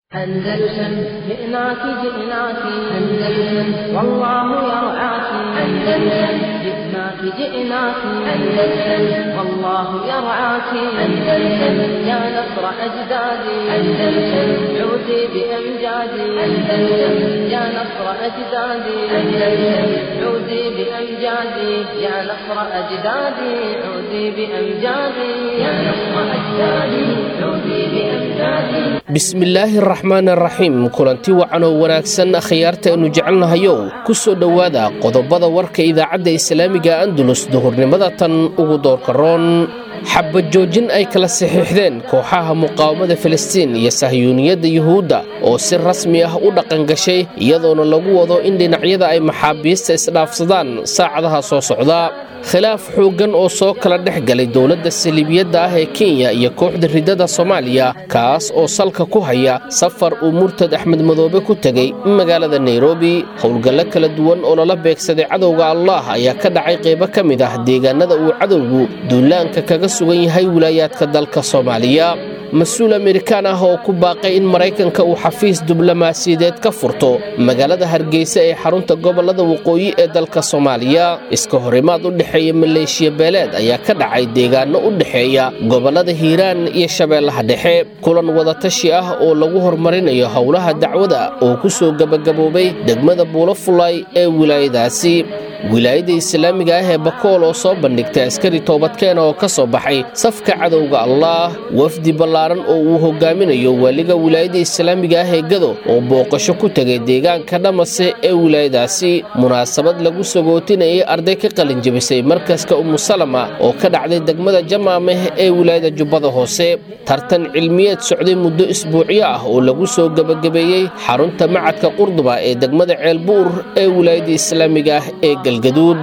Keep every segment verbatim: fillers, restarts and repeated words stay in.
أندلسن جئناك جئناك أندلسن والله يرعاك أندلسن جئناك جئناك أندلسن والله يرعاك أندلسن يا نصر أجدادي أندلسن عودي بأمجادي أندلسن يا نصر أجدادي أندلسن عودي بأمجادي يا نصر أجدادي عودي بأمجادي يا نصر أجدادي عودي بأمجادي بسم الله الرحمن الرحيم kulanti wacan oo wanaagsan akhyaarta aanu jecelnahayo ku soo dhawaada qodobada warka idaacadda islaamiga Andalus duhurnimada tan ugu doorka roon xabad joojin ay kala saxiixdeen kooxaha muqaawamada Filistiin iyo Sahyuuniyadda Yuhuudda oo si rasmi ah u dhaqan gashay iyadoona lagu wado in dhinacyada ay maxaabiista isdhaafsadaan saacadaha soo socda khilaaf xoogan oo soo kala dhexgalay dawladda Saliibiyadda ah ee Kenya iyo kooxda ridada Soomaaliya kaas oo salka ku haya safar uu Murtad Axmed Madoobe ku tagay magaalada Nairobi howlgalo kala duwan oo la beegsaday cadowga Allah ayaa ka dhacay qaybo kamid ah deegaanada uu cadowgu duulaanka kaga sugan yahay wilaayadka dalka Soomaaliya مسؤول أمريكان هو كوباقي إن مريكان كأو حفيز دبلوماسيات كفرتو مجالة هرجيسة حرونت قبل هذا وقوي دالك الصومالية إسكهرمات الدحية ماليشيا بلاد أيا كدعي ديجان الدحية قبل هذا هيران يشبه الدحية كلن وضع تشيئة أو لوهر مرين يهولها الدعوة أو كسو جب جبوبي دجمة بولفلاي أو ولاية داسي wilaayada islaamiga ah ee Bakool oo soo bandhigtay askari toobadkeen oo ka soo baxay safka cadowga Allah wafdi ballaaran oo uu hogaaminayo waliga wilaayada islaamiga ah ee Gado oo booqasho ku tagay deegaanka Dhamase ee wilaayadaasi munaasabad lagu sagootinayay arday ka qalin jabisay markaska Umm Salama oo ka dhacday degmada Jamaameh ee wilaayada Jubbada Hoose tartan cilmiyeed socday muddo isbuuciyo ah oo lagu soo gabagabeeyay xarunta macadka Qurduba ee degmada Ceelbuur ee wilaayada islaamiga ah ee الجدود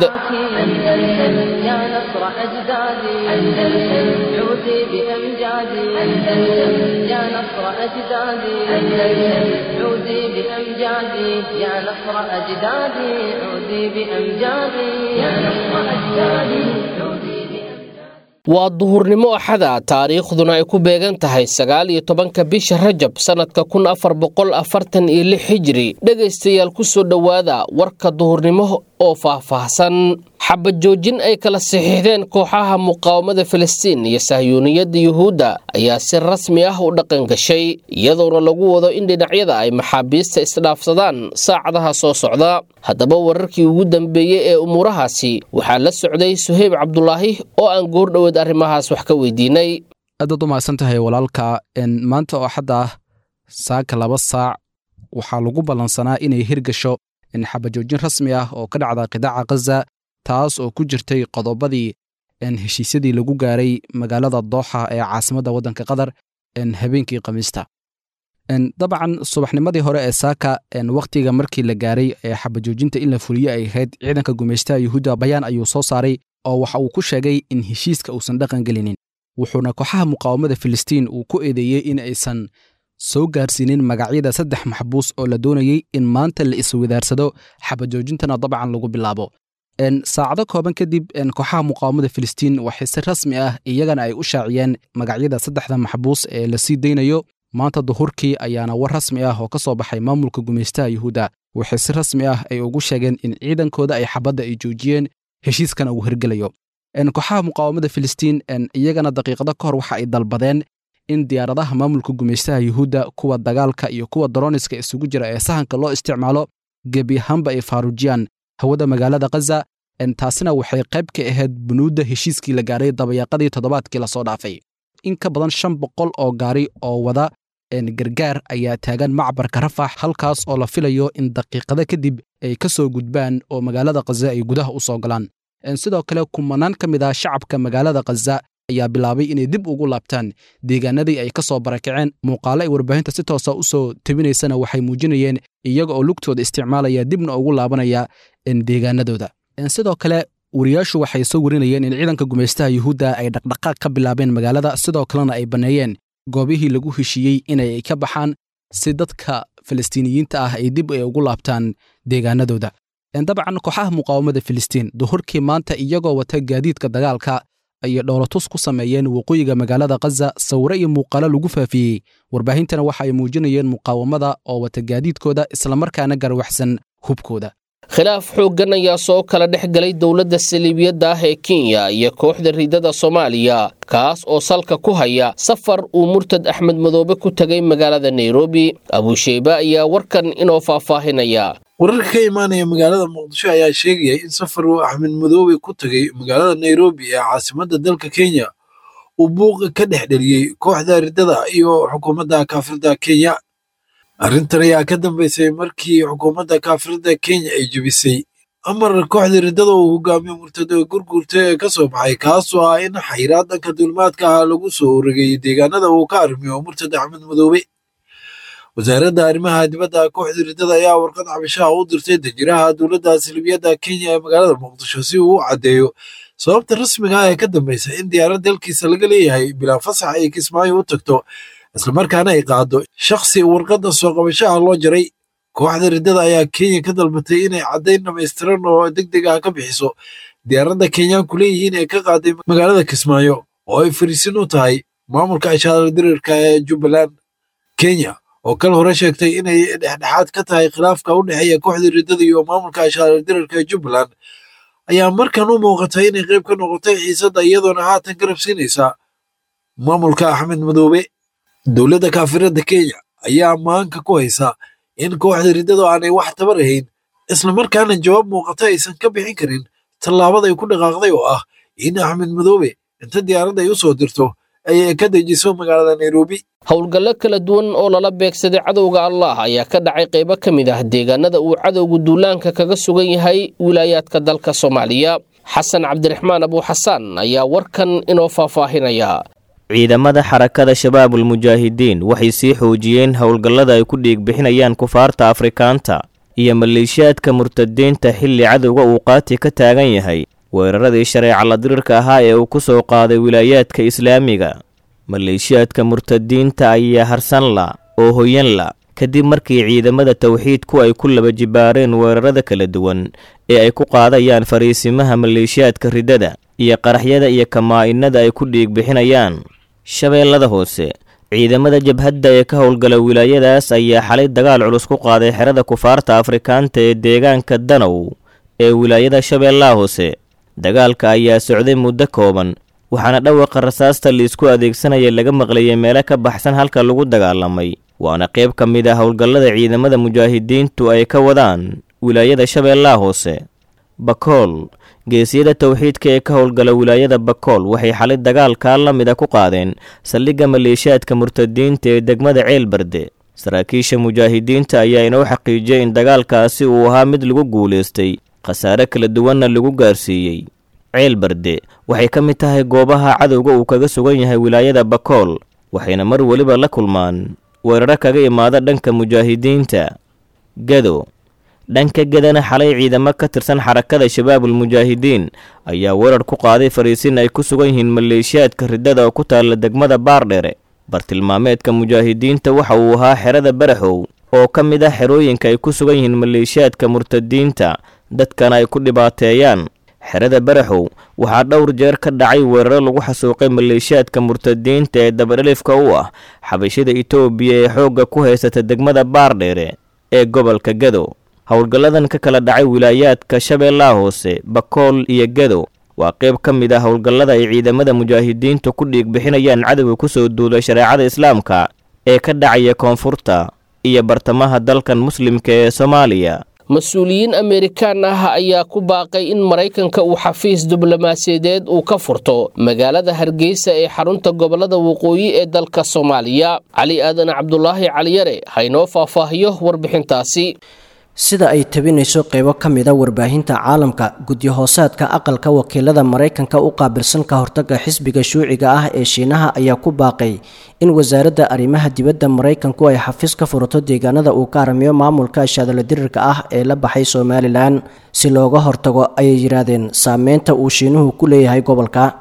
أندلسن يا نصر أجدادي أندلسن عودي بأمجادي أندلسن يا نصر أجدادي أندلسن عودي بأمجادي يا نصر أجدادي عودي بأمجادي يا نصر أجدادي عودي waa duhurnimo axada taariikhduna ay ku beegan tahay sagaal iyo tobanka bisha Rajab sanadka kun afar boqol afartan iyo lix hijri dhageystayaal ku soo dhawaada warka duhurnimo oo faahfaahsan xabad joojin ay kala saxiixdeen kooxaha muqaawamada Filistiin iyo Sahyuuniyadda Yuhuudda ayaa si rasmi ah u dhaqan gashay iyadoona lagu wado in dhinacyada ay maxaabiista isdhaafsadaan saacadaha soo socda haddaba wararkii ugu dambeeyay ee umurahaasi waxaa la socday Suhayb Cabdulaahi oo aan goor dhaweed arrimahaas wax ka weydiinay aad u mahadsan tahay walaalka in maanta oo xadda saaka laba saac waxaa lagu balansanaa inay hirgasho in xabad joojin rasmi ah oo ka dhacda qidaaca Gaza taas oo ku jirtay qodobadii in heshiisyadii lagu gaaray magaalada Dooxa ee caasimadda waddanka Qatar in habeenkii Khamiista in dabcan subaxnimadii hore ee saaka in waqtiga markii la gaaray ee xabad joojinta in la fuliyo ay ahayd ciidanka gumeystaha Yuhuudda bayaan ayuu soo saaray oo waxa uu ku sheegay in heshiiska uusan dhaqan gelinin wuxuuna kooxaha muqaawamada Filistiin uu ku eedeeyay in aysan soo gaarsiinin magacyada saddex maxbuus oo la doonayay in maanta la iswidaarsado xabad joojintana dabcan lagu bilaabo in saacado kooban kadib in kooxaha muqaawamada Filistiin waxay si rasmi ah iyagana ay u shaaciyeen magacyada saddexda maxbuus ee la sii deynayo maanta duhurkii ayaana war rasmi ah oo ka soo baxay maamulka gumeystaha Yuhuudda waxay si rasmi ah ay ugu sheegeen in ciidankooda ay xabadda ay joojiyeen heshiiskana uu hirgalayo in kooxaha muqaawamada Filistiin in iyagana daqiiqado ka hor waxa ay dalbadeen in diyaaradaha maamulka gumeystaha Yuhuudda kuwa dagaalka iyo kuwa droniska isugu jira ee sahanka loo isticmaalo gebi ahaanba ay faarujiyaan hawada magaalada Gaza in taasina waxay qayb ka ahayd bunuudda heshiiskii la gaaray dabayaaqadii toddobaadkii la soo dhaafay in ka badan shan boqol oo gaari oo wada in gargaar ayaa taagan macbarka Rafax halkaas oo la filayo in daqiiqada kadib ay ka soo gudbaan oo magaalada Gaza ay gudaha u soo galaan in sidoo kale kumanaan ka mid ah shacabka magaalada Gaza ayaa bilaabay inay dib ugu laabtaan deegaanadii ay ka soo barakaceen muuqaalo ay warbaahinta si toos ah u soo tabinaysana waxay muujinayeen iyaga oo lugtooda isticmaalaya dibna ugu laabanaya in deegaanadooda in sidoo kale wariyaashu waxay soo warinayeen in ciidanka gumeystaha Yuhuudda ay dhaqdhaqaaq ka bilaabeen magaalada sidoo kalena ay baneeyeen goobihii lagu heshiiyey inay ka baxaan si dadka Filistiiniyiinta ah ay dib ugu laabtaan deegaanadooda in dabcan kooxaha muqaawamada Filistiin duhurkii maanta iyagoo wata gaadiidka dagaalka ay dhoolatus ku sameeyeen waqooyiga magaalada khaza sawiro iyo muuqaalo lagu faafiyey warbaahintana waxa ay muujinayeen muqaawamada oo wata gaadiidkooda islamarkaana garwaxsan hubkooda. khilaaf xooggan ayaa soo kala dhex galay dowladda saliibiyadda ah ee Kenya iyo kooxda riidada Soomaaliya kaas oo salka ku haya safar uu murtad Axmed Madoobe ku tagay magaalada Nairobi. Abu Shayba ayaa warkan inoo faahfaahinaya. wararka ka imaanaya magaalada Muqdisho ayaa sheegaya in safar uu Axmed Madoobe ku tagay magaalada Nairobi ee caasimadda dalka Kenya uu buuq ka dhex dhaliyay kooxda riidada iyo xukuumadda kaafirada Kenya. arrintan ayaa ka dambeysay markii xukuumadda kaafirada Kenya ay jebisay amar kooxda riidada uu hogaamiyo murtad gurgurta ee ka soo baxay kaasoo ah in xayiraad dhanka duulimaadka ah lagu soo ururiyay deegaanada uu ka arrimiyo murtad Axmed Madoobe. wasaaradda arrimaha dibadda kooxda riidada ayaa warqad cabashaha u dirtay danjiraha dowladda saliibiyadda Kenya ee magaalada Muqdisho si uu u caddeeyo sababta rasmiga ah ee ka dambaysa in diyaarad dalkiisa laga leeyahay bilaa fasax ay Kismaayo u tagto islamarkaana ay qaado shakhsi warqadda soo qabashaha loo jaray. kooxda riidada ayaa Kenya ka dalbatay inay caddayn dhammaystiran oo degdeg ah ka bixiso diyaaradda Kenyaanku leeyihiin ee ka qaaday magaalada Kismaayo oo ay fariisin u tahay maamulka ishaadala dirirka ee Jubbaland. Kenya oo kal hore sheegtay inay dhexdhexaad ka tahay khilaafka u dhexeeya kooxda riidada iyo maamulka ishaadala dirirka ee Jubbaland ayaa markan u muuqatay inay qayb ka noqotay xiisadda iyadoona haatan garab siinaysa maamulka Axmed Madoobe. dowladda kaafirada Kenya ayaa maanka ku haysa in kooxda riidada aanay wax tabar ahayn islamarkaana jawaab muuqata aysan ka bixin karin tallaabada ay ku dhaqaaqday oo ah in Axmed Madoobe inta diyaaradda ay u soo dirto ay ka dejiso magaalada Nairobi. howlgallo kala duwan oo lala beegsaday cadowga Allah ayaa ka dhacay qaybo ka mid ah deegaanada uu cadowgu duulaanka kaga sugan yahay wilaayaadka dalka Soomaaliya. Xasan Cabdiraxmaan Abu Xasan ayaa warkan inoo faahfaahinaya. ciidamada xarakada shabaabul mujaahidiin waxay sii xoojiyeen howlgallada ay ku dhiig bixinayaan kufaarta Afrikaanta iyo maleeshiyaadka murtadiinta xilli cadowga uu qaati ka taagan yahay weeraradii shareeca la dirirka ahaa ee uu ku soo qaaday wilaayaadka islaamiga. maleeshiyaadka murtadiinta ayaa harsan la oo hoyan la kadib markii ciidamada tawxiidku ay ku laba jibaareen weerarada kala duwan ee ay ku qaadayaan fariisimaha maleeshiyaadka riddada iyo qaraxyada iyo kamaa'inada ay ku dhiig bixinayaan. shabeellada hoose ciidamada jabhadda ee ka howlgala wilaayadaas ayaa xalay dagaal culus ku qaaday xerada kufaarta Afrikaanta ee deegaanka Danow ee wilaayada Shabeellaha Hoose. dagaalka ayaa socday muddo kooban waxaana dhawaqa rasaasta la isku adeegsanaya laga maqlayay meelo ka baxsan halka lagu dagaalamay waana qayb ka mid ah howlgallada ciidamada mujaahidiintu ay ka wadaan wilaayada Shabeellaha Hoose. Bakool geesiyada tawxiidka ee ka howlgala wilaayada Bakool waxay xalay dagaalka la mid ah ku qaadeen saldhigga maleeshiyaadka murtadiinta ee degmada Ceelbarde. saraakiisha mujaahidiinta ayaa inoo xaqiijiyay in dagaalkaasi uu ahaa mid lagu guuleystay khasaare kala duwanna lagu gaarsiiyey. Ceelbarde waxay ka mid tahay goobaha cadowga uu kaga sugan yahay wilaayada Bakool waxayna mar waliba la kulmaan weeraro kaga imaada dhanka mujaahidiinta. Gado dhanka gadana xalay ciidamo ka tirsan xarakada shabaabul mujaahidiin ayaa weerar ku qaaday fariisin ay ku sugan yihiin maleeshiyaadka riddada oo ku taala degmada Baardheere. bartilmaameedka mujaahidiinta waxa uu ahaa xerada Baraxow oo ka mid ah xerooyinka ay ku sugan yihiin maleeshiyaadka murtadiinta dadkana ay ku dhibaateeyaan. xerada Baraxow waxaa dhowr jeer ka dhacay weeraro lagu xasuuqay maleeshiyaadka murtadiinta ee dabadhelifka u ah xabashida Itoobiya ee xoogga ku haysata degmada Baardheere ee gobolka Gado. howlgalladan ka kala dhacay wilaayaadka Shabeellaha Hoose, Bakool iyo Gado waa qayb ka mid ah howlgallada ay ciidamada mujaahidiintu ku dhiig bixinayaan cadowga ku soo duulay shareecada Islaamka ee ka dhacaya koonfurta iyo bartamaha dalkan muslimka ee Soomaaliya. mas-uuliyiin Amerikaan ah ayaa ku baaqay in Mareykanka uu xafiis diblomaasiyadeed uu ka furto magaalada Hargeysa ee xarunta gobolada waqooyi ee dalka Soomaaliya. Cali Aadan Cabdullaahi Caliyare haynoo faahfaahiyo warbixintaasi. sida ay tabinayso qaybo ka mid ah warbaahinta caalamka, guddi hoosaadka aqalka wakiilada Mareykanka u qaabilsan ka hortagga xisbiga shuuciga ah ee Shiinaha ayaa ku baaqay in wasaaradda arrimaha dibadda Mareykanku ay xafiis ka furto deegaanada uu ka armiyo maamulka shaadala dirirka ah ee la baxay Somaliland si looga hortago ayay yiraahdeen saameynta uu Shiinuhu ku leeyahay gobolka.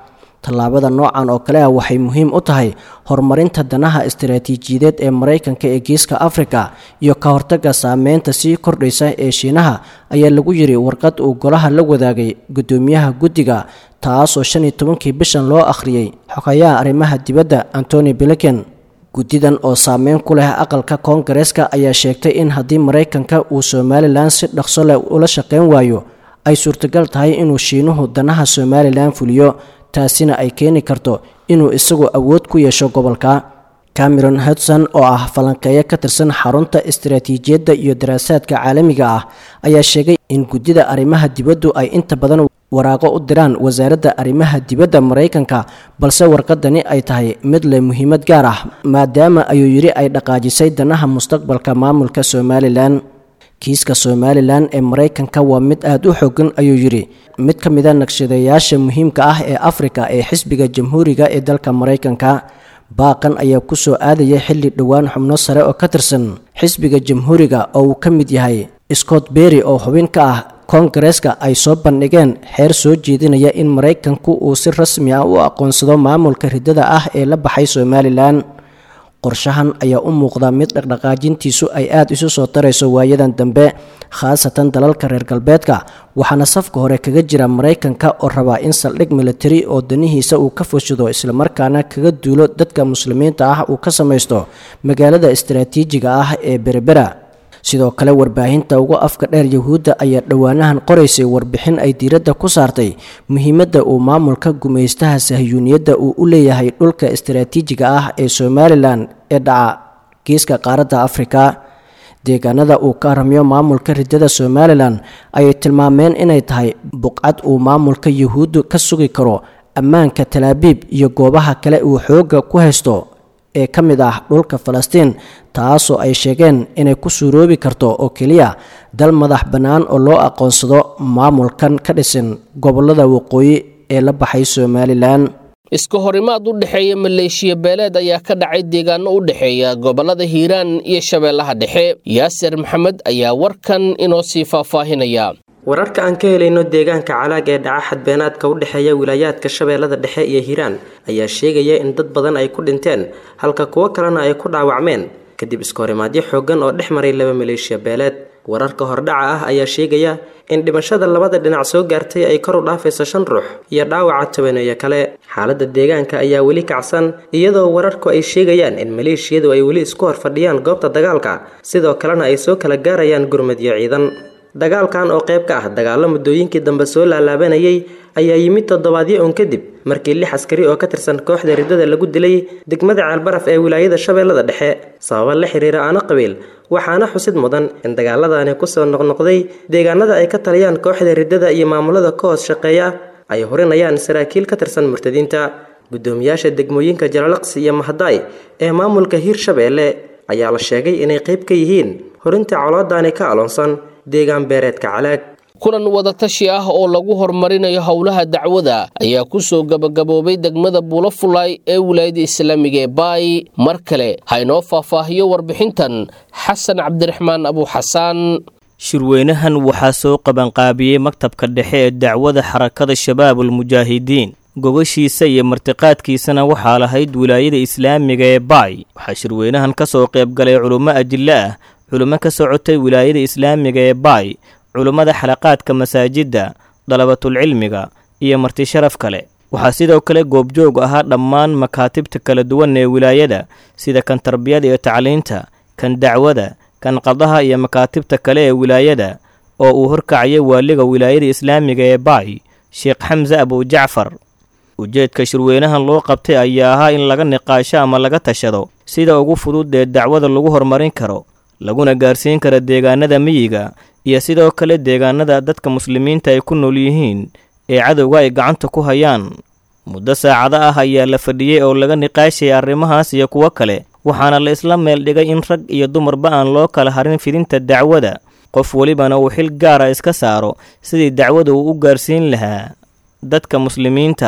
tallaabada noocan oo kale ah waxay muhiim u tahay horumarinta danaha istaraatiijiyadeed ee Mareykanka ee geeska Afrika iyo ka hortagga saameynta sii kordhaysa ee Shiinaha ayaa lagu yiri warqad uu golaha la wadaagay gudoomiyaha guddiga taas oo shan iyo tobankii bishan loo akhriyay xogayaha arrimaha dibadda Anthony Blinken. Guddidan oo saameyn ku leh aqalka Koongareeska ayaa sheegtay in haddii Mareykanka uu Somaliland si dhaqso leh ula shaqeyn waayo ay suurtagal tahay inuu Shiinuhu danaha Somaliland fuliyo, taasina ay keeni karto inuu isagu awood ku yeesho gobolka. Cameron Hudson oo ah falanqeeye ka tirsan xarunta istiraatiijiyadda iyo daraasaadka caalamiga ah ayaa sheegay in guddida arrimaha dibaddu ay inta badan waraaqo u diraan wasaaradda arrimaha dibadda Mareykanka, balse warqadani ay tahay mid leh muhiimad gaar ah maadaama ayuu yiri ay dhaqaajisay danaha mustaqbalka maamulka Somaliland. Kiiska Somaliland ee Mareykanka waa mid aad u xooggan ayuu yiri mid ka mid ah naqshadeeyaasha muhiimka ah ee Afrika ee xisbiga jamhuuriga ee dalka Mareykanka. Baaqan ayaa ku soo aadaya xilli dhowaan xubno sare oo ka tirsan xisbiga jamhuuriga oo uu ka mid yahay Scott Perry oo xubin ka ah Koongareeska ay soo bandhigeen xeer soo jeedinaya in Mareykanku uu si rasmi ah u aqoonsado maamulka ridada ah ee la baxay Somaliland. Qorshahan ayaa u muuqda mid dhaqdhaqaajintiisu ay aad isu soo tarayso waayadan dambe, khaasatan dalalka reer galbeedka, waxaana safka hore kaga jira Mareykanka oo raba in saldhig military oo danihiisa uu ka fushado isla markaana kaga duulo dadka muslimiinta ah uu ka samaysto magaalada istiraatiijiga ah ee Berbera. Sidoo kale warbaahinta ugu afka dheer Yahuudda ayaa dhawaanahan qoraysay warbixin ay diiradda ku saartay muhiimadda uu maamulka gumeystaha Sahyuuniyadda uu u leeyahay dhulka istiraatiijiga ah ee Somaliland ee dhaca geeska qaaradda Afrika. Deegaanada uu ka ramiyo maamulka ridada Somaliland ayay tilmaameen inay tahay buqcad uu maamulka Yahuuddu ka sugi karo ammaanka Tel Aviv iyo goobaha kale uu xooga ku haysto ee ka mid ah dhulka Falastiin, taasoo ay sheegeen inay ku suuroobi karto oo keliya dal madax bannaan oo loo aqoonsado maamulkan ka dhisan gobollada waqooyi ee la baxay Somaliland. iska horimaad u dhexeeya maleeshiya beeleed ayaa ka dhacay deegaano u dhexeeya gobollada Hiiraan iyo Shabeellaha Dhexe. Yaasir Maxamed ayaa warkan inoo sii faahfaahinaya. wararka aan ka helayno deegaanka Calaag ee dhaca xadbeenaadka u dhexeeya wilayaadka Shabeellada Dhexe iyo Hiiraan ayaa sheegaya in dad badan ay ku dhinteen halka kuwa kalena ay ku dhaawacmeen kadib iska horimaadyo xooggan oo dhex maray laba maleeshiya beeleed. wararka hordhaca ah ayaa sheegaya in dhimashada labada dhinac soo gaartay ay kor u dhaafayso shan ruux iyo dhaawaca tobaneeyo kale. xaaladda deegaanka ayaa weli kacsan iyadoo wararku ay sheegayaan in maleeshiyadu ay weli isku horfadhiyaan goobta dagaalka, sidoo kalena ay soo kala gaarayaan gurmadyo ciidan. dagaalkan oo qayb ka ah dagaalo muddooyinkii dambe soo laalaabanayay ayaa yimid toddobaadyo uun kadib markii lix askari oo ka tirsan kooxda ridada lagu dilay degmada Ceelbaraf ee wilaayada Shabeellada Dhexe sababo la xiriira aana qabiil, waxaana xusid mudan in dagaaladani ku soo noqnoqday deegaanada ay ka taliyaan kooxda ridada iyo maamulada ka hoos shaqeeya ay horinayaan saraakiil ka tirsan murtadiinta. gudoomiyaasha degmooyinka Jalalaqsi iyo Mahadaay ee maamulka Hiirshabeelle ayaa la sheegay inay qayb ka yihiin horinta colaadani ka aloonsan deegaan beereedka Calaag. kulan wadatashi ah oo lagu horumarinayo howlaha dacwada ayaa ku soo gabagaboobay degmada Buulafulay ee wilaayada Islaamiga ee Baay. mar kale ha inoo faahfaahiyo warbixintan Xasan Cabdiraxmaan Abu Xasaan. shirweynahan waxaa soo qabanqaabiyey maktabka dhexe ee dacwada xarakada Shabaabul Mujaahidiin. gobashiisa iyo martiqaadkiisana waxaa lahayd wilaayada Islaamiga ee Baay. waxaa shirweynahan ka soo qayb galay culimo ajilla ah, culimo ka socotay wilaayada Islaamiga ee Baay, culimada xalaqaadka masaajidda, dalabatul cilmiga iyo marti sharaf kale. waxaa sidoo kale goobjoog ahaa dhammaan makaatibta kala duwan ee wilaayada sida kan tarbiyada iyo tacliinta, kan dacwada, kan qadaha iyo makaatibta kale ee wilaayada oo uu horkacayay waaliga wilaayada Islaamiga ee Baay, Sheekh Xamza Abu Jacfar. ujeedka shirweynahan loo qabtay ayaa ahaa in laga niqaasho ama laga tashado sida ugu fudud ee dacwada lagu horumarin karo, laguna gaarsiin karo deegaanada miyiga iyo sidoo kale deegaanada dadka muslimiinta ay ku nool yihiin ee cadowga ay gacanta ku hayaan. muddo saacado ah ayaa la fadhiyey oo laga niqaashay arrimahaas iyo kuwo kale, waxaana la isla meel dhigay in rag iyo dumarba aan loo kala harin fidinta dacwada, qof walibana uu xil gaara iska saaro sidii dacwada uu u gaarsiin lahaa dadka muslimiinta.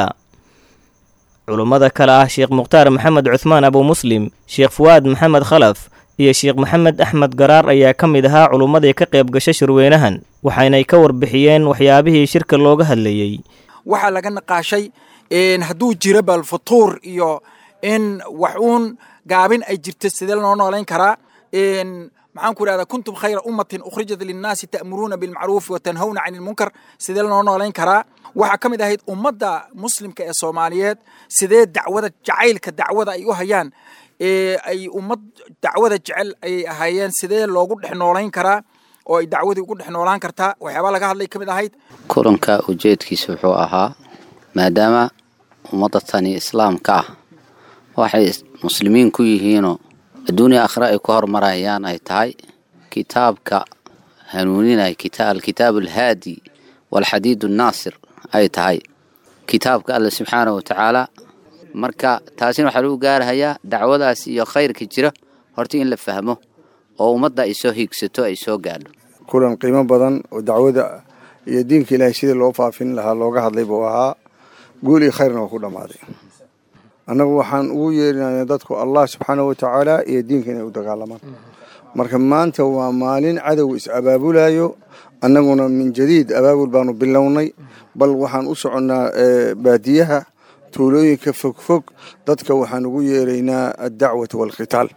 culummada kale ah Sheekh Mukhtaar Maxamed Cuthmaan Abu Muslim, Sheekh Fuwaad Maxamed Khalaf iyo Sheekh Maxamed Axmed Garaar ayaa ka mid ahaa culummadii ka qayb gashay shirweynahan, waxaanay ka warbixiyeen waxyaabihii shirka looga hadlayay. waxaa laga naqaashay een hadduu jiro bal futuur iyo in wax uun gaabin ay jirto sidee loo noolayn karaa een maxaan ku idhahdaa kuntum khayra ummatin ukhrijat linnaasi ta'muruuna bilmacruufi wa tanhawna cani lmunkar sidee loo noolayn karaa waxaa ka mid ahayd ummadda muslimka ee soomaaliyeed sidee dacwada jacaylka dacwada ay u hayaan ee ay ummad dacwada jecel ay ahaayeen sidee loogu dhex noolayn karaa oo ay dacwadii ugu dhex noolaan kartaa waxyaabaa laga hadlay ka mid ahayd kulanka ujeedkiisa wuxuu ahaa maadaama ummadda tani islaamka ah waxay muslimiin ku yihiinoo adduunya aakhira ay ku horumarayaan ay tahay kitaabka hanuuninay alkitaab alhaadi walxadiid annaasir ay tahay kitaabka alle subxaanahu watacaala marka taasina waxaa lagu gaarahayaa dacwadaas iyo khayrka jira horta in la fahmo oo ummadda ay soo hiigsato ay soo gaadho kulan qiimo badan oo dacwada iyo diinka ilaahay sidii loo faafin lahaa looga hadlay buu ahaa guul iyo khayrna waa ku dhammaaday annagu waxaan ugu yeerinaynaa dadku allah subxaanahu watacaala iyo diinka inay u dagaalamaan marka maanta waa maalin cadow is abaabulayo annaguna min jadiid abaabul baanu bilownay bal waxaan u soconnaa baadiyaha tuulooyinka fogfog dadka waxaan ugu yeeraynaa addacwata waalkhitaal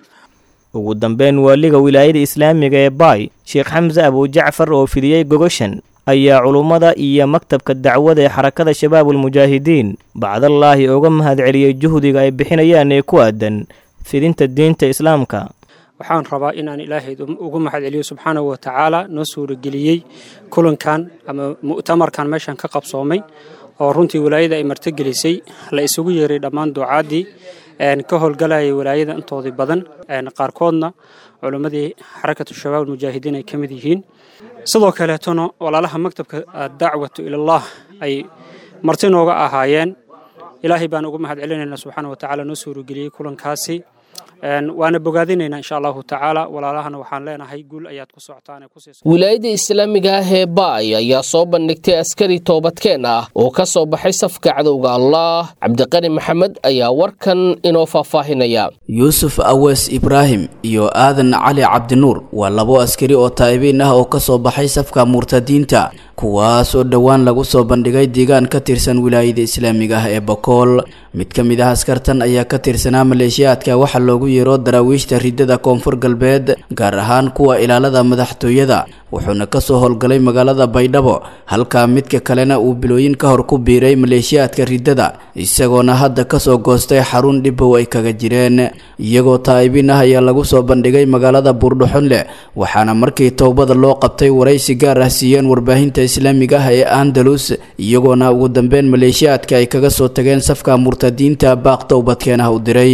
ugu dambeyn waaliga wilaayada islaamiga ee baay sheekh xamse abujacfar oo fidiyey gogoshan ayaa culummada iyo maktabka dacwada ee xarakada shabaabulmujaahidiin bacdallaahi uga mahadceliyey juhdiga ay bixinayaan ee ku aadan fidinta diinta islaamka waxaan rabaa inaan ilaahay ugu mahadceliyo subxaanahu watacaala noo suurageliyey kulankan ama mu'tamarkan meeshan ka qabsoomay oo runtii wilaayada ay martigelisay la isugu yeeray dhammaan ducaadii ka howlgalayay wilaayada intoodii badan qaarkoodna culimmadii xarakatu shabaabulmujaahidiin ay ka mid yihiin sidoo kaleetona walaalaha maktabka dacwatu ilallah ay marti nooga ahaayeen ilaahay baan ugu mahadcelinaynaa subxaanahu watacaala noo suurageliyey kulankaasi waana bogaadinaynaa insha allahu tacaala walaalahana waxaan leenahay guul ayaad ku socotaan wilaayada islaamiga ah ee baay ayaa soo bandhigtay askari toobadkeen ah oo ka soo baxay safka cadowga allah cabdiqani maxamed ayaa warkan inoo faahfaahinaya yuusuf awees ibraahim iyo aadan cali cabdinuur waa labo askari oo taa'ibiin ah oo ka soo baxay safka murtadiinta kuwaas oo dhowaan lagu soo bandhigay deegaan ka tirsan wilaayada islaamiga ah ee bakool mid ka mid ah askartan ayaa ka tirsanaa maleeshiyaadka waxa loogu yeero daraawiishta ridada koonfur galbeed gaar ahaan kuwa ilaalada madaxtooyada wuxuuna ka soo howlgalay magaalada baydhabo halka midka kalena uu bilooyin ka hor ku biiray maleeshiyaadka ridada isagoona hadda ka soo goostay xarun dhibow ay kaga jireen iyagoo taa'ibiin ah ayaa lagu soo bandhigay magaalada buurdhuxunle waxaana markii towbada loo qabtay waraysi gaar ah siiyeen warbaahinta islaamiga ah ee andalus iyagoona ugu dambeyn maleeshiyaadka ay kaga soo tageen safka murtadiinta baaq towbadkeenah u diray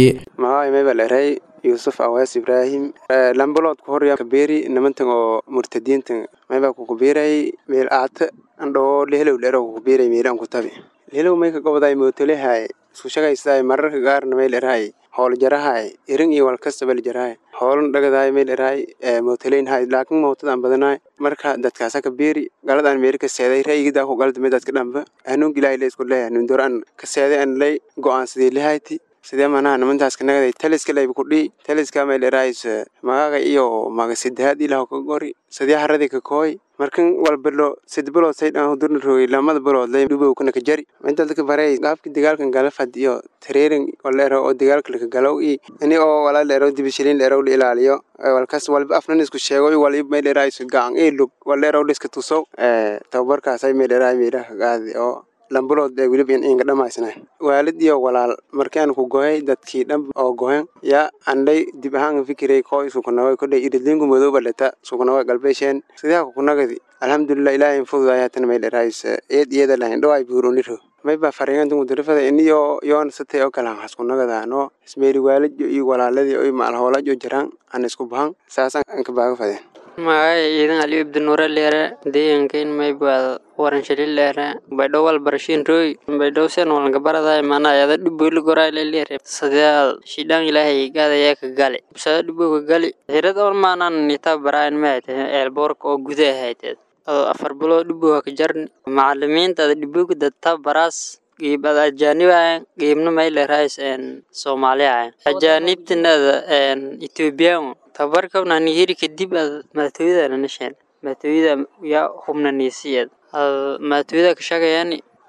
yuusuf awees ibraahim lambalod ku horya kabeeri nimantan oo murtadiintan mayba ku kubeeray meel aata andho lehelow leero ku kubeeray meelan ku tabi lehelow may ka goboday mootolahay isku shaqaysay mararka gaarna meel erahay howl jarahay irin iyo wal kasbal jarahay howlan dhagaday meel erahay mootolayn hay laakiin mootadan badanay marka dadkaas ka beeri galadan meerka seeday raayigida ku galad midadka dhanba aanu gilay isku leeyahay nin doran ka seeday an lay go'aan sidii lahayti sidee manaa nimantaas ka nagaday taliska layb ku dhii taliska meel erays magaga iyo maga sidaad ilaah ka gori sidee haradi ka kooy markan walbalo sidbalo saydan durna roogay lamada balood lay dhubow kana ka jari inta dadka baray qaabka dagaalkan galafad iyo training waleero oo dagaalka la galow i ani oo wala leero dibishilin leero la ilaaliyo walkas walba afnan isku sheego wali meel erays gaan ee lug waleero iska tuso ee tabarkaas ay meel eraay meelaha gaadi oo lambulood ee wiliba in inga dhamaysnaa waalid iyo walaal markaan ku gooyay dadkii dhan oo gooyan ya anday dib ahaan fikiray koo isku kunaway ku dhay idinku madooba leta isku kunaway galbeesheen sidaa ku kunagadi alxamdulillah ilaahay fududaaya tan meel raayis eed iyada lahayn dhawaay buuruniro may ba fariintan u dirifada iniyo yoon satay oo kala hasku nagadaano ismeeri waalid iyo walaaladii oo maal hawla jo jiraan aan isku bahan saasan aan ka baaga fadeen ما إذا علي عبد النور الليرة دين كين ما يبغى ورن شليل الليرة بدو البرشين روي بدو سن ولا كبار ذا ما أنا هذا دبوا الجرا الليرة صدق شيلان إلهي قاعد ياك قالي بس دبوا قالي هذا دور ما أنا نتاب براين مات البورك أو جذا هيت أفربلو دبوا كجرن معلمين تاد دبوا كده تاب براس جيب هذا جانب جيبنا ما يلرايس إن سوماليا الجانب تنا إن إثيوبيا tabarkawna nihiri kadib maatooyada la nasheen maatooyada ya hubna niisiyad maatooyada ka shaqeeyaan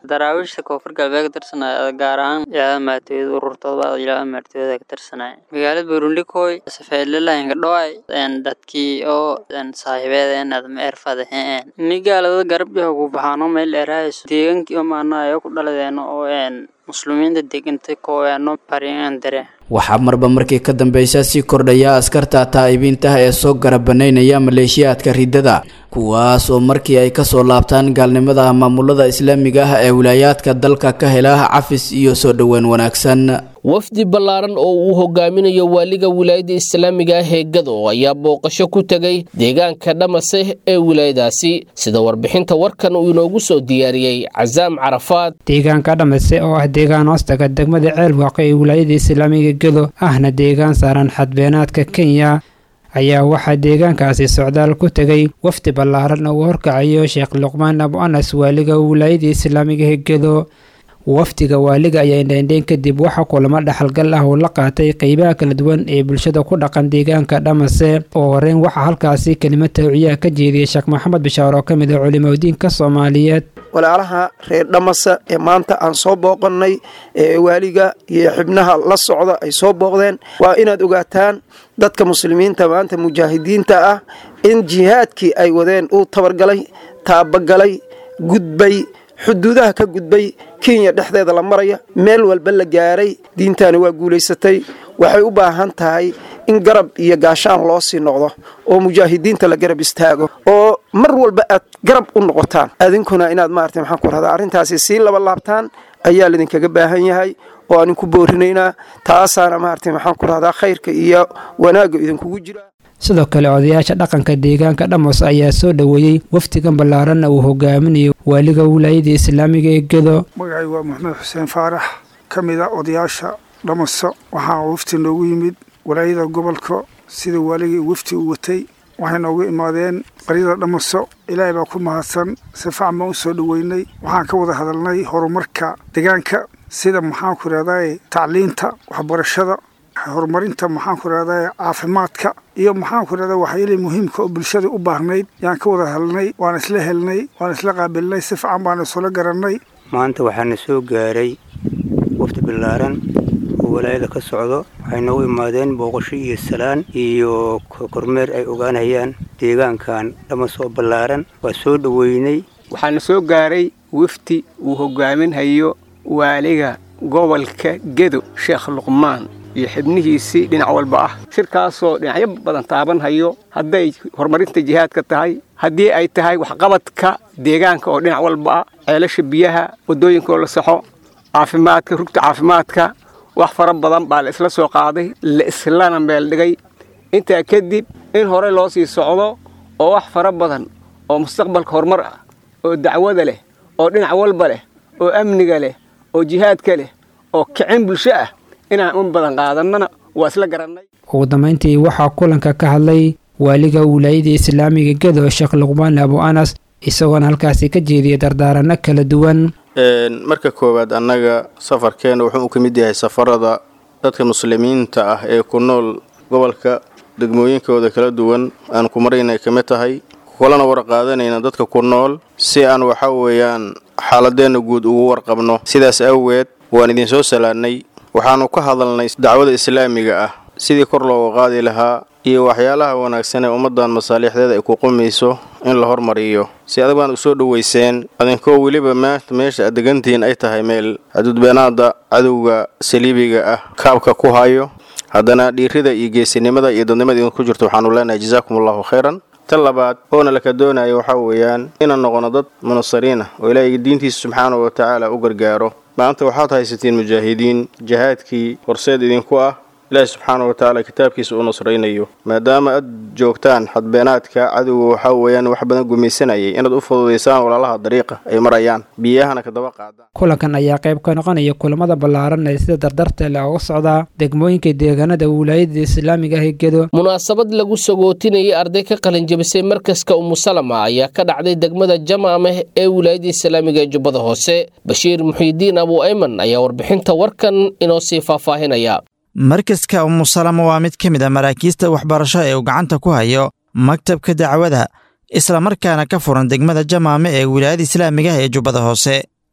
daraawiishta koonfur galbeed ka tirsanaya gaar ahaan ilaa maatooyada ururtooda ilaa maatooyada ka tirsanaya magaalada Burundi kooy safeelalaynka dhaway een dadkii oo een saaxiibeedeen adma erfadeen nigaalada garab ugu baxaano meel eraayis deegankii oo maanayo ku dhaladeen oo een muslimiinta deegantay kooyano pariyaan dare waxaa marba markii ka dambaysa sii kordhaya askarta taa'ibiinta ee soo garabanaynaya maleeshiyaadka ridada kuwaas oo markii ay ka soo laabtaan gaalnimada maamulada islaamiga ah ee wilaayaadka dalka ka hela cafis iyo soo dhaweyn wanaagsan wafdi ballaaran oo uu hogaaminayo waaliga wilaayada islaamiga ah ee Gado ayaa booqasho ku tagay deegaanka Dhamase ee wilaayadaasi sida warbixinta warkan uu inoogu soo diyaariyay Cazaam Carafaad deegaanka Dhamase oo ah deegaan hoostaga degmada Ceelwaaq ee wilaayada islaamiga Gado ahna deegaan saaran xadbeenaadka Kenya ayaa waxaa deegaankaasi socdaal ku tagay wafdi ballaaran oo horkacayo Sheekh Luqmaan Abu Anas waaliga wilaayada islaamiga ee Gado waftiga waaliga ayaa indhaindhayn kadib waxa kulamo dhaxalgal ah oo la qaatay qaybaha kala duwan ee bulshada ku dhaqan deegaanka Dhamase oo horeen waxa halkaasi kelimad tawciya ka jeediyay Sheekh Maxamed Bishaar oo kamid ah culimadiinka Soomaaliyeed walaalaha reer Dhamase ee maanta aan soo booqannay ee waaliga iyo xubnaha la socda ay soo booqdeen waa inaad ogaataan dadka muslimiinta maanta mujaahidiinta ah in jihaadkii ay wadeen uu tabargalay taabagalay gudbay xuduudaha ka gudbay Kenya dhexdeeda la maraya meel walba la gaaray diintana waa guuleysatay waxay u baahan tahay in garab iyo gaashaan loo sii noqdo oo mujaahidiinta la garab istaago oo mar walba aad garab u noqotaan adinkuna inaad maartay maxaan ku radaa arintaasi si laba laabtaan ayaa la idinkaga baahan yahay oo aan ku boorinaynaa taasaana maartay maxaan ku radaa khayrka iyo wanaaga idinkugu jira sidoo kale odayaasha dhaqanka deegaanka Dhamase ayaa soo dhaweeyay waftigan ballaaran oo hogaaminayo waaliga wilaayada islaamiga ee Gado magacay waa Maxamed Xuseen Faarax kamida odayaasha Dhamase waxaa wafti noogu yimid walaayada gobolka sida waaliga wafti u watay waxay noogu imaadeen qariyada Dhamase ilaahay baa ku mahadsan si fiican u soo dhaweynay waxaan ka wada hadalnay horumarka deegaanka sida maxaan ku raadayay tacliinta waxbarashada horumarinta maxaan ku raadayay caafimaadka iyo maxaan ku raadayay waxyaalo muhiim ah oo bulshada u baahnayd yaan ka wada hadalnay waan isla helnay waan isla qaabilnay si fiican baan isla garanay maanta waxaan soo gaaray wafdi ballaaran oo walaayada ka socdo waxay noogu imaadeen booqasho iyo salaan iyo kormeer ay ogaanayaan deegaankan Dhamase oo ballaaran waa soo dhaweynay waxaan soo gaaray wafdi uu hogaaminayo waaliga gobolka Gado Sheekh Luqmaan iyo xibnihiisii dhinac walba ah shirkaasoo dhinacyo badan taaban hayo hadday horumarinta jihaadka tahay haddii ay tahay waxqabadka deegaanka oo dhinac walba ah ceelasha biyaha wadooyinka oo la saxo caafimaadka rugta caafimaadka wax fara badan baa la isla soo qaaday la islana meel dhigay intaa kadib in hore loo sii socdo oo wax fara badan oo mustaqbalka horumar ah oo dacwada leh oo dhinac walba leh oo amniga leh oo jihaadka leh oo kicin bulsho ah inaan un badan qaadanana waa isla garanay ugu dambeyntii waxaa kulanka ka hadlay waaliga wilaayada islaamiga Gado Sheekh Luqmaan Abu Anas isagoona halkaasi ka jeediyay dardaarano kala duwan marka koowaad annaga safarkeena wuxuu ka mid yahay safarada dadka muslimiinta ah ee ku nool gobolka degmooyinkooda kala duwan aan ku maraynay kamid tahay kulana war qaadanayna dadka ku nool si aan waxa weeyaan xaaladeena guud ugu warqabno sidaas awgeed waan idin soo salaanay waxaanu ka hadalnay dacwada islaamiga ah sidii kor looga qaadi lahaa iyo waxyaalaha wanaagsan ee ummadan masaalixdeeda ay ku qumayso in la hormariyo si adag baan u soo dhaweyseen adinkoo waliba maanta meesha degantiin ay tahay meel xadudbeenaada cadowga saliibiga ah kaabka ku hayo haddana dhiirida iyo geesinimada iyo dadnimada ku jirto waxaanu leenahay jazaakumullahu khayran talabaad oo la ka doonayo waxa weeyaan inaan noqono dad munasariin ah oo Ilaahay diintiisa subxaanahu wa ta'ala u gargaaro maanta waxaad haysatiin mujaahidiin jihaadkii horseed idinku ah Ilaahay subxaanahu wa ta'ala kitaabkiisa uu nasraynayo maadaama aad joogtaan xadbeenaadka cadowga waxa weeyaan wax badan gumaysanayay inaad u fududeysaan walaalaha dariiqa ay marayaan biyahana ka daba qaadaan kulankan ayaa qayb ka noqonaya kulamada ballaaran ee sida dardarta leh uga socda degmooyinka deegaanada wilaayada islaamiga ah ee Gado munaasabad lagu sagootinayay arday ka qalin jabisay markaska Umu Salama ayaa ka dhacday degmada Jamaameh ee wilaayada islaamiga ee Jubbada Hoose Bashiir Muxiidiin Abu Ayman ayaa warbixinta warkan inoo sii faahfaahinaya markaska Umu Salama waa mid ka mid ah maraakiista waxbarasho ee uu gacanta ku hayo maktabka dacwada isla markaana ka furan degmada Jamaame ee wilaayada islaamiga ee Jubbada Hoose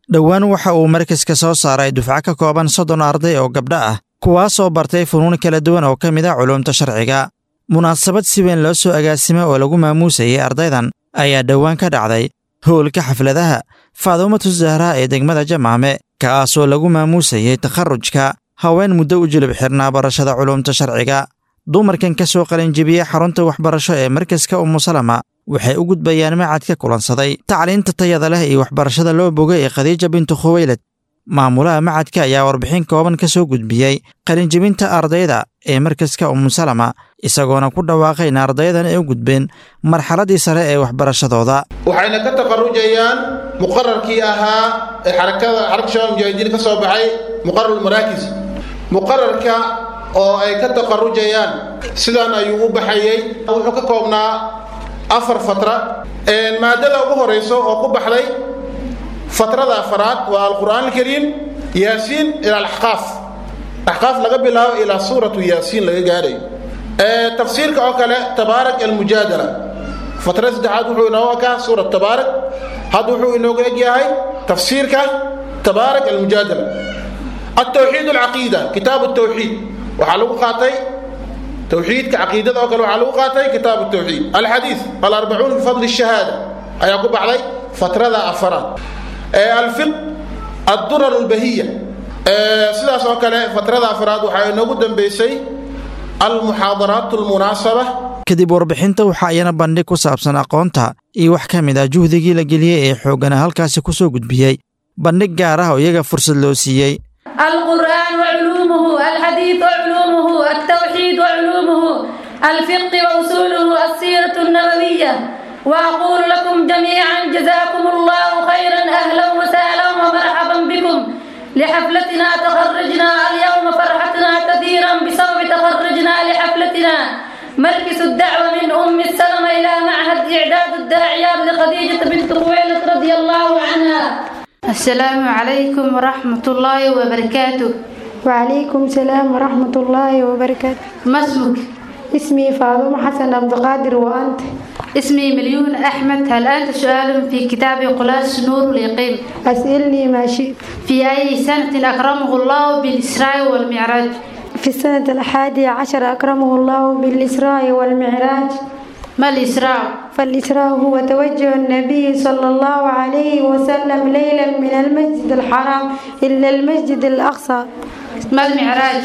dhowaan waxa uu markaska soo saaray dufco ka kooban soddon arday oo gabdho ah kuwaasoo bartay funuun kala duwan oo ka mid a culuumta sharciga munaasabad si weyn loo soo agaasimay oo lagu maamuusayay ardaydan ayaa dhowaan ka dhacday howlka xafladaha faadumatu zahraa ee degmada jamaame kaasoo lagu maamuusayay takharrujka haween muddo u jilib xirnaa barashada culuumta sharciga dumarkan ka soo qalinjibiyey xarunta waxbarasho ee markaska umusalama waxay u gudbayaan macadka kulansaday tacliinta tayada leh iyo waxbarashada loo bogay ee khadiija bintu khuwaylad maamulaha macadka ayaa warbixin kooban ka soo gudbiyey qalinjibinta ardayda ee markaska umusalama isagoona ku dhawaaqay in ardaydan ay u gudbeen marxaladii sare ee waxbarashadooda waxayna ka taqarrujayaan muqararkii ahaa ee xarakada xarakada shabaab mujaahidiin ka soo baxay muqarrar maraakis muqararka oo ay ka taqarrujayaan sidaan ayuu u baxayay wuxuu ka koobnaa afar fatra maadada ugu horeyso oo ku baxday fatrada afaraad waa alqur'aan alkariim yaasiin ila alaxqaaf axqaaf laga bilaabo ilaa suuratu yaasiin laga gaarayo tafsiirka oo kale tabaarak almujaadala fatrada saddexaad wuxuu inooga kaa suurat tabaarak hadda wuxuu inooga egyahay tafsiirka tabaarak almujaadala التوحيد العقيدة كتاب التوحيد وحلو قاتي توحيد كعقيدة أو كلو حلو قاتي كتاب التوحيد الحديث الأربعون بفضل الشهادة أيقوب علي فترة أفراد الفقه الدرر البهية سلاس وكلا فترة أفراد وحي نقود بيسي المحاضرات المناسبة kadib warbixinta waxa ayana bandhig ku saabsan aqoonta iyo wax ka mid ah juhdigii la geliyey ee xoogana halkaasi ku soo gudbiyey bandhig gaar ah oo iyaga fursad loo siiyey القرآن وعلومه الحديث وعلومه التوحيد وعلومه الفقه وأصوله السيرة النبوية وأقول لكم جميعا جزاكم الله خيرا أهلا وسهلا ومرحبا بكم لحفلتنا تخرجنا اليوم فرحتنا كثيرا بسبب تخرجنا لحفلتنا مركز الدعوة من أم السلمة إلى معهد إعداد الداعيات لخديجة بنت خويلد رضي الله عنها. السلام عليكم ورحمة الله وبركاته. وعليكم السلام ورحمة الله وبركاته. ما اسمك؟ اسمي فاطمة حسن عبد القادر. وأنت؟ اسمي مليون أحمد. هل أنت سؤال في كتاب قلاش نور اليقين؟ أسألني ما شئت. في أي سنة أكرمه الله بالإسراء والمعراج؟ في السنة الحادية عشر أكرمه الله بالإسراء والمعراج. ما الإسراء؟ فالإسراء هو توجه النبي صلى الله عليه وسلم ليلا من المسجد الحرام إلى المسجد الأقصى. ما المعراج؟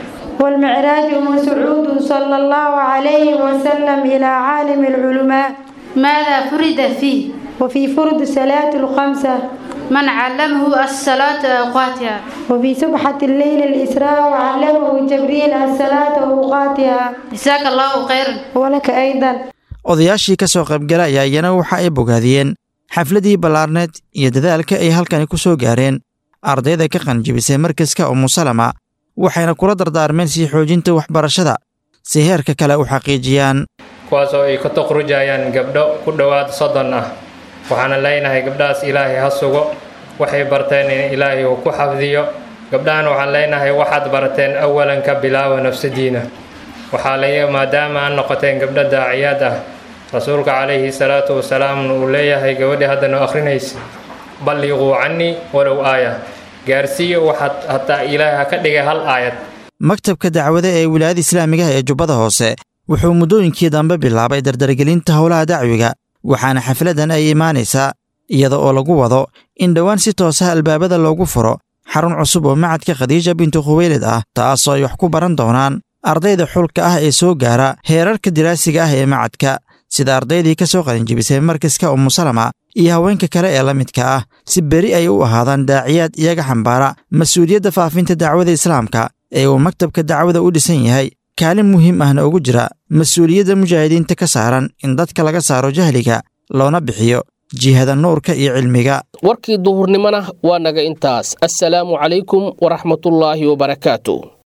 والمعراج هو صعود صلى الله عليه وسلم إلى عالم العلماء. ماذا فرد فيه؟ وفي فرض الصلاة الخمسة. من علمه الصلاة أوقاتها؟ وفي سبحة الليل الإسراء وعلمه جبريل الصلاة أوقاتها. جزاك الله خيرا. ولك أيضا. odayaashii ka soo qaybgala ayaa iyana waxa ay bogaadiyeen xafladii ballaarneed iyo dadaalka ay halkani ku soo gaareen ardayda ka qanjibisay markaska umusalama waxayna kula dardaarmeen sii xoojinta waxbarashada si heerka kale u xaqiijiyaan kuwaasoo ay ka taqrujayaan gabdho ku dhowaad soddon ah waxaana leenahay gabdhahaas ilaahay ha sugo waxay barteen in ilaahay uu ku xafdiyo gabdhahan waxaan leenahay waxaad barateen awalan ka bilaawa nafsadiina waxaa laga maadaama aan noqoteen gabdho daaciyaad ah rasuulka calayhi salaatu wasalaam uu leeyahay gabadhii haddana akhrinaysa balliquu cannii walow aaya gaarsiiyo waxaad hataa ilaahay ha ka dhigay hal aayad maktabka dacwada ee wilaayada islaamiga ee jubbada hoose wuxuu muddooyinkii dambe bilaabay dardargelinta howlaha dacwiga waxaana xafladan ay imaanaysaa iyada oo lagu wado in dhowaan si toosa albaabada loogu furo xarun cusub oo macadka khadiija bintu khuwaylid ah taasoo ay wax ku baran doonaan ardayda xulka ah ee soo gaara heerarka diraasiga ah ee macadka sida ardaydii ka soo qalinjibisay markaska umusalama iyo haweenka kale ee la midka ah si beri ay u ahaadaan daaciyaad iyaga xambaara mas-uuliyadda faafinta dacwada islaamka ee uu maktabka dacwada u dhisan yahay kaalin muhiim ahna ugu jira mas-uuliyadda mujaahidiinta ka saaran in dadka laga saaro jahliga loona bixiyo jihada nuurka iyo cilmiga warkii duhurnimona waa naga intaas assalaamu calaykum waraxmatullaahi wabarakaatu